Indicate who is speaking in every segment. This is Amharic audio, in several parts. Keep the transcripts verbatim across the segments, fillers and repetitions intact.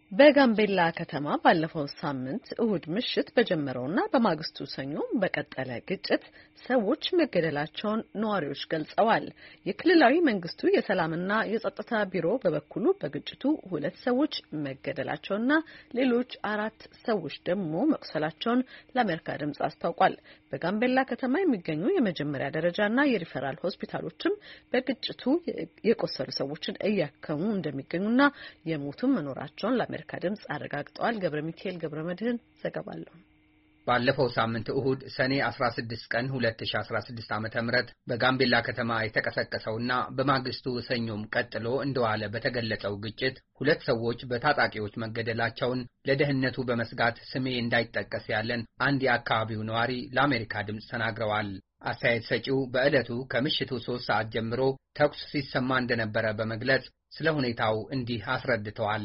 Speaker 1: በጋምቤላ ከተማ ባለፈው ሳምንት እሁድ ምሽት በጀመረውና በማግስቱ ሰኞ በቀጠለ ግጭት ሰዎች መገደላቸውን ነዋሪዎች ገልጸዋል። የክልላዊ መንግስቱ የሰላምና የጸጥታ ቢሮ በበኩሉ በግጭቱ ሁለት ሰዎች መገደላቸውና ሌሎች አራት ሰዎች ደግሞ መቁሰላቸውን ለአሜሪካ ድምጽ አስታውቋል። በጋምቤላ ከተማ የሚገኙ የመጀመሪያ ደረጃና የሪፈራል ሆስፒታሎችም በግጭቱ የቆሰሉ ሰዎችን እያከሙ እንደሚገኙና የሞቱም መኖራቸውን ለአሜሪካ ድምጽ አረጋግጠዋል። ገብረ ሚካኤል ገብረ መድህን ዘገባለሁ።
Speaker 2: ባለፈው ሳምንት እሁድ ሰኔ አስራ ስድስት ቀን ሁለት ሺህ አስራ ስድስት ዓመተ ምህረት በጋምቤላ ከተማ የተቀሰቀሰውና በማግስቱ ሰኞም ቀጥሎ እንደዋለ በተገለጸው ግጭት ሁለት ሰዎች በታጣቂዎች መገደላቸውን ለደህንነቱ በመስጋት ስሜ እንዳይጠቀስ ያለን አንድ የአካባቢው ነዋሪ ለአሜሪካ ድምጽ ተናግረዋል። አስተያየት ሰጪው በዕለቱ ከምሽቱ ሶስት ሰዓት ጀምሮ ተኩስ ሲሰማ እንደነበረ በመግለጽ ስለ ሁኔታው እንዲህ አስረድተዋል።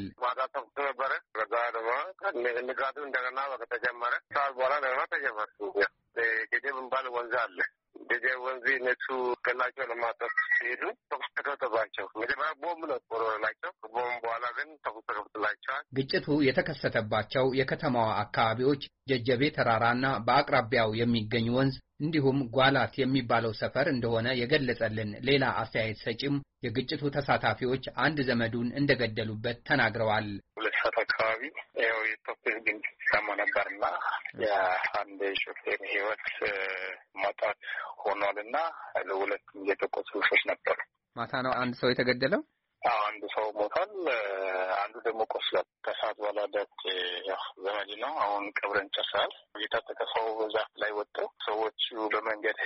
Speaker 3: ንጋቱ እንደገና በተጀመረ ሰዓት በኋላ እንደገና ተጀመረ። ጌዴ ብንባል ወንዝ አለ። ጌዴ ወንዝ እነሱ ገላቸው ለማጠፍ ሲሄዱ ተኩስ ተከፈተባቸው። መጀመሪያ ቦምብ ነው ተወረወረላቸው። ቦምብ በኋላ ግን ተኩስ ተከፈተላቸዋል።
Speaker 2: ግጭቱ የተከሰተባቸው የከተማዋ አካባቢዎች ጀጀቤ ተራራና በአቅራቢያው የሚገኝ ወንዝ እንዲሁም ጓላት የሚባለው ሰፈር እንደሆነ የገለጸልን ሌላ አስተያየት ሰጪም የግጭቱ ተሳታፊዎች አንድ ዘመዱን እንደገደሉበት ተናግረዋል።
Speaker 3: ሁለት ሰዓት አካባቢ ያው የተኩስ ድምፅ ሰማ ነበርና የአንድ ሾፌር ህይወት ማጣት ሆኗልና ለሁለት የተቆሰሉ ሰዎች ነበሩ።
Speaker 2: ማታ ነው አንድ ሰው የተገደለው።
Speaker 3: አንዱ ሰው ሞቷል፣ አንዱ ደግሞ ቆስሏል። ከሰዓት በኋላ ዳት ያው ዘመድ ነው። አሁን ቀብረን ጨርሰናል። የታጠቀ ሰው ዛፍ ላይ ወጥተው ሰዎቹ በመንገድ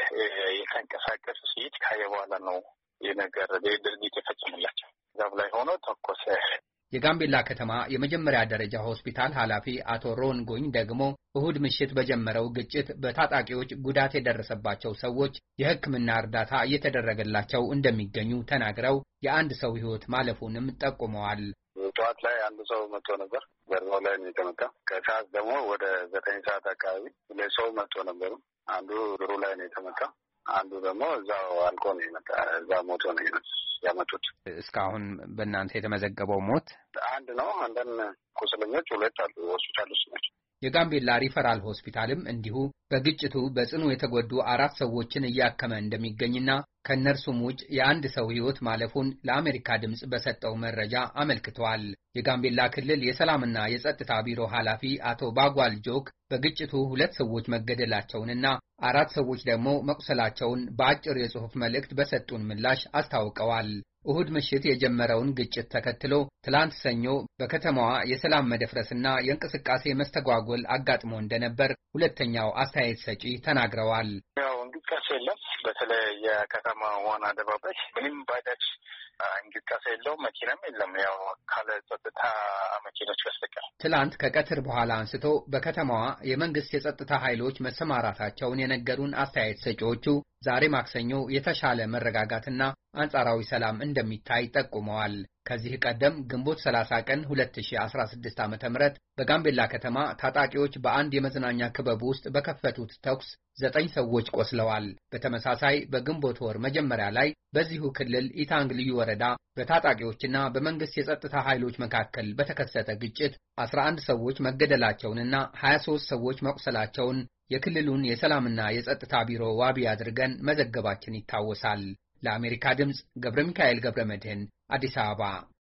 Speaker 3: የተንቀሳቀሱ ሲሄድ ካየ በኋላ ነው የነገር ድርጊት የፈጸሙላቸው። ዛፍ ላይ ሆኖ ተኮሰ።
Speaker 2: የጋምቤላ ከተማ የመጀመሪያ ደረጃ ሆስፒታል ኃላፊ አቶ ሮን ጎኝ ደግሞ እሁድ ምሽት በጀመረው ግጭት በታጣቂዎች ጉዳት የደረሰባቸው ሰዎች የሕክምና እርዳታ እየተደረገላቸው እንደሚገኙ ተናግረው የአንድ ሰው ሕይወት ማለፉንም ጠቁመዋል።
Speaker 3: ጠዋት ላይ አንድ ሰው መጥቶ ነበር፣ በርባው ላይ ነው የተመታ። ከሰዓት ደግሞ ወደ ዘጠኝ ሰዓት አካባቢ ሁለት ሰው መጥቶ ነበሩ። አንዱ ድሩ ላይ ነው የተመታ፣ አንዱ ደግሞ እዛው አልቆ ነው የመጣ፣ እዛው ሞቶ ነው ያመጡት።
Speaker 2: እስካሁን በእናንተ የተመዘገበው ሞት
Speaker 3: አንድ ነው። አንዳንድ ቁስለኞች ሁለት አሉ ሆስፒታል ውስጥ ናቸው።
Speaker 2: የጋምቤላ ሪፈራል ሆስፒታልም እንዲሁ በግጭቱ በጽኑ የተጎዱ አራት ሰዎችን እያከመ እንደሚገኝና ከነርሱም ውጭ የአንድ ሰው ሕይወት ማለፉን ለአሜሪካ ድምጽ በሰጠው መረጃ አመልክቷል። የጋምቤላ ክልል የሰላምና የጸጥታ ቢሮ ኃላፊ አቶ ባጓል ጆክ በግጭቱ ሁለት ሰዎች መገደላቸውንና አራት ሰዎች ደግሞ መቁሰላቸውን በአጭር የጽሑፍ መልእክት በሰጡን ምላሽ አስታውቀዋል። እሁድ ምሽት የጀመረውን ግጭት ተከትሎ ትላንት ሰኞ በከተማዋ የሰላም መደፍረስና የእንቅስቃሴ መስተጓጎል አጋጥሞ እንደነበር ሁለተኛው አስተያየት ሰጪ ተናግረዋል።
Speaker 3: ያው እንቅስቃሴ የለም። በተለይ የከተማ ዋና አደባባይ ምንም ባጃጅ እንቅስቃሴ የለውም፣ መኪናም የለም። ያው ካለ ጸጥታ መኪኖች በስተቀር
Speaker 2: ትላንት ከቀትር በኋላ አንስቶ በከተማዋ የመንግስት የጸጥታ ኃይሎች መሰማራታቸውን የነገሩን አስተያየት ሰጪዎቹ ዛሬ ማክሰኞ የተሻለ መረጋጋትና አንጻራዊ ሰላም እንደሚታይ ጠቁመዋል። ከዚህ ቀደም ግንቦት ሰላሳ ቀን ሁለት ሺህ አስራ ስድስት ዓመተ ምህረት በጋምቤላ ከተማ ታጣቂዎች በአንድ የመዝናኛ ክበብ ውስጥ በከፈቱት ተኩስ ዘጠኝ ሰዎች ቆስለዋል። በተመሳሳይ በግንቦት ወር መጀመሪያ ላይ በዚሁ ክልል ኢታንግ ልዩ ወረዳ በታጣቂዎችና በመንግስት የጸጥታ ኃይሎች መካከል በተከሰተ ግጭት አስራ አንድ ሰዎች መገደላቸውንና ሀያ ሦስት ሰዎች መቁሰላቸውን የክልሉን የሰላምና የጸጥታ ቢሮ ዋቢ አድርገን መዘገባችን ይታወሳል። ለአሜሪካ ድምጽ ገብረ ሚካኤል ገብረ መድህን አዲስ አበባ